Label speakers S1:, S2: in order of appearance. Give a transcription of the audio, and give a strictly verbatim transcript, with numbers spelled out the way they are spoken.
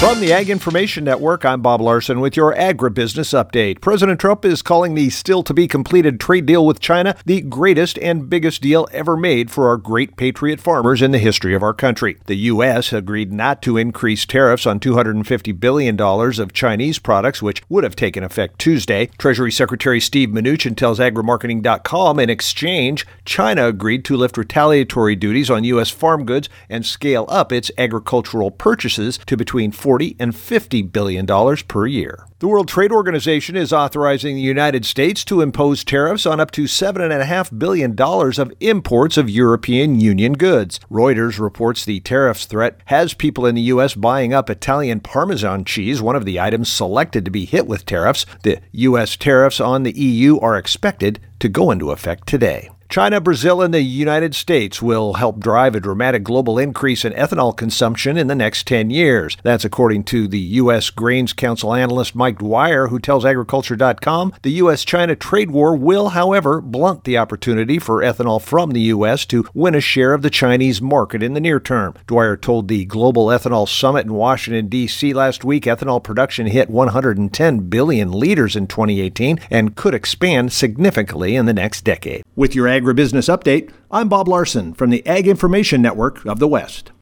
S1: From the Ag Information Network, I'm Bob Larson with your agribusiness update. President Trump is calling the still-to-be-completed trade deal with China the greatest and biggest deal ever made for our great patriot farmers in the history of our country. The U S agreed not to increase tariffs on two hundred fifty billion dollars of Chinese products, which would have taken effect Tuesday. Treasury Secretary Steve Mnuchin tells agrimarketing dot com in exchange, China agreed to lift retaliatory duties on U S farm goods and scale up its agricultural purchases to between forty and fifty billion dollars per year. The World Trade Organization is authorizing the United States to impose tariffs on up to seven point five billion dollars of imports of European Union goods. Reuters reports the tariffs threat has people in the U S buying up Italian Parmesan cheese, one of the items selected to be hit with tariffs. The U S tariffs on the E U are expected to go into effect today. China, Brazil, and the United States will help drive a dramatic global increase in ethanol consumption in the next ten years. That's according to the U S Grains Council analyst Mike Dwyer, who tells agriculture dot com. The U S China trade war will, however, blunt the opportunity for ethanol from the U S to win a share of the Chinese market in the near term. Dwyer told the Global Ethanol Summit in Washington, D C last week ethanol production hit one hundred ten billion liters in twenty eighteen and could expand significantly in the next decade. With your agribusiness update, I'm Bob Larson from the Ag Information Network of the West.